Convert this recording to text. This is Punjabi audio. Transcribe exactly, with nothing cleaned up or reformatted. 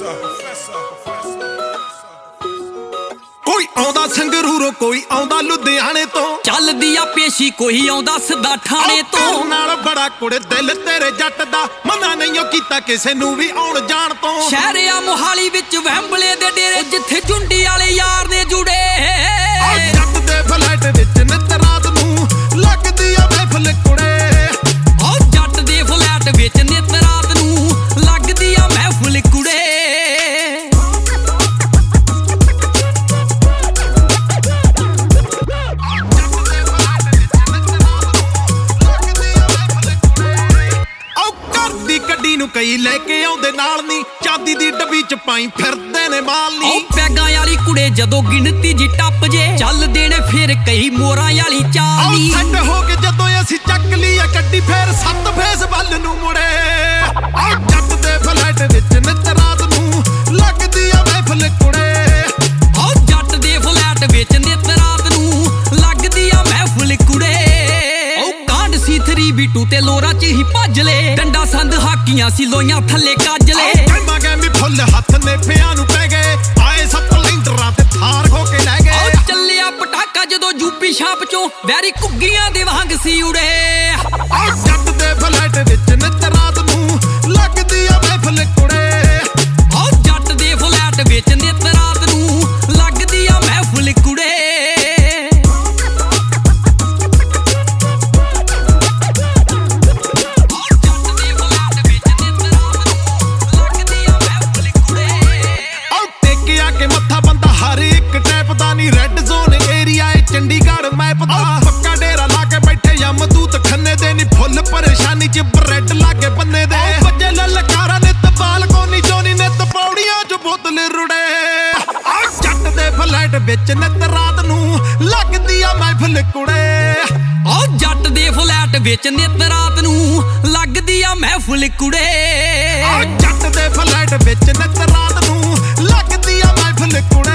ਕੋਈ ਆਉਂਦਾ ਸੰਗਰੂਰੋਂ ਕੋਈ ਆਉਂਦਾ ਲੁਧਿਆਣੇ ਤੋਂ, ਚੱਲਦੀ ਆ ਪੇਸ਼ੀ ਕੋਈ ਆਉਂਦਾ ਸਿੱਧਾ ਠਾਣੇ ਤੋਂ। ਨਾਲ ਬੜਾ ਕੁੜੇ ਦਿਲ ਤੇਰੇ ਜੱਟ ਦਾ, ਮਨਾ ਨਹੀਂ ਕੀਤਾ ਕਿਸੇ ਨੂੰ ਵੀ ਆਉਣ ਜਾਣ ਤੋਂ। ਸ਼ਹਿਰ ਆ ਮੋਹਾਲੀ ਵਿੱਚ ਵੈਂਬਲੇ ਦੇ ਡੇਰੇ, ਜਿੱਥੇ ਝੁੰਡੀ ਵਾਲੇ ਯਾਰ ਨੇ ਜੁੜੇ। ਜੱਟ ਦੇ ਫਲੈਟ ਵਿੱਚ ਨਿੱਤ ਰਾਤ ਨੂੰ ਲੱਗਦੀ ਆ ਮਹਿਫਲ ਕੁੜੇ। ਓ ਜੱਟ ਦੇ ਫਲੈਟ ਵਿੱਚ ਨਿੱਤ ਰਾਤ ਨੂੰ ਲੱਗਦੀ ਆ ਮਹਿਫਲ ਕੁੜੇ। ਗੱਡੀ ਨੂੰ ਕਈ ਲੈ ਕੇ ਆਉਂਦੇ ਨਾਲ ਨੀ, ਚਾਂਦੀ ਦੀ ਡੱਬੀ ਚ ਪਾਈ ਫਿਰਦੇ ਨੇ ਮਾਲ ਨੀ। ਓ ਪੈਗਾਂ ਵਾਲੀ ਕੁੜੇ ਜਦੋਂ ਗਿਣਤੀ ਜੀ ਟੱਪ ਜੇ, ਚੱਲਦੇ ਨੇ ਫਿਰ ਕਈ ਮੋਰਾਂ ਵਾਲੀ ਚਾਲ ਨੀ। ਸੱਟ ਹੋ ਕੇ ਜਦੋਂ ਅਸੀਂ ਚੱਕ ਲਈ ਆ ਗੱਡੀ, ਫੇਰ ਸੱਤ ਫੇਸ ਵੱਲ ਨੂੰ ਮੁੜੇ। ਆ ਜੱਟ ਦੇ ਫਲੈਟ ਵਿੱਚ ਨਿੱਤ ਰਾਤ ਨੂੰ ਲੱਗਦੀ ਆ ਮਹਿਫਲ ਕੁੜੇ। ਓ ਜੱਟ ਦੇ ਫਲੈਟ ਵਿੱਚ ਨਿੱਤ ਰਾਤ ਨੂੰ ਲੱਗਦੀ ਆ ਮਹਿਫਲ ਕੁੜੇ। ਓ ਕਾਂਡ ਸੀ ਥਰੀ ਬੀ ਟੂ ਤੇ ਲੋਰਾਂ ਚ ਹੀ ਭੱਜ ਲੈ, ਡੰਡਾ ਸੰਦ ਹਾਕੀਆਂ ਸੀ ਲੋਈਆਂ ਥੱਲੇ ਕੱਜ ਲੈ। ਗੈਮਾਂ ਗੈਮੀ ਫੁੱਲ ਹੱਥ ਨੇ ਪਿਆਂ ਨੂੰ ਪੈ ਗਏ, ਆਏ ਸਪਲੈਂਡਰਾਂ ਤੇ ਥਾਰ ਖੋ ਕੇ ਲੈ ਗਏ। ਓ ਚੱਲਿਆ ਪਟਾਕਾ ਜਦੋਂ ਯੂਪੀ ਛਾਪ ਚੋਂ, ਵੈਰੀ ਘੁੱਗੀਆਂ ਦੇ ਵਾਂਗ ਸੀ ਉੜੇ। ਆ ਜੱਟ ਦੇ ਫਲੈਟ ਵਿੱਚ ਨਿੱਤ ਰਾਤ ਨੂੰ ਲੱਗਦੀ ਆ ਮਹਿਫਲ ਕੁੜੇ। ਓ ਜੱਟ ਦੇ ਫਲੈਟ ਵਿੱਚ ਨਿੱਤ ਰਾਤ ਨੂੰ ਲੱਗਦੀ ਆ ਮਹਿਫਲ ਕੁੜੇ। ਰੈਡ ਜ਼ੋਨ ਏਰੀਆ ਏ ਚੰਡੀਗੜ੍ਹ ਮੈਪ ਦਾ, ਪੱਕਾ ਡੇਰਾ ਲਾ ਕੇ ਬੈਠੇ ਯਮਦੂਤ ਖੰਨੇ ਦੇ ਨੀ, ਫੁੱਲ ਪਰੇਸ਼ਾਨੀ ਚ ਬ੍ਰੈਡ ਲਾਗੇ ਬੰਨੇ ਦੇ। ਬੱਜੇ ਲਲਕਾਰਾਂ ਨੇ ਤਬਾਲ ਕੋਨੀ ਚੋਨੀ ਨੇ ਤਪੌੜੀਆਂ ਚ ਬੋਤਲ ਰੁੜੇ। ਆ ਜੱਟ ਦੇ ਫਲੈਟ ਵਿੱਚ ਨਿੱਤ ਰਾਤ ਨੂੰ ਲੱਗਦੀ ਆ ਮਹਿਫਲ ਕੁੜੇ। ਓ ਜੱਟ ਦੇ ਫਲੈਟ ਵਿੱਚ ਨਿੱਤ ਰਾਤ ਨੂੰ ਲੱਗਦੀ ਆ ਮਹਿਫਲ ਕੁੜੇ। ਆ ਜੱਟ ਦੇ ਫਲੈਟ ਵਿੱਚ ਨਿੱਤ ਰਾਤ ਨੂੰ ਲੱਗਦੀ ਆ ਮਹਿਫਲ ਕੁੜੇ।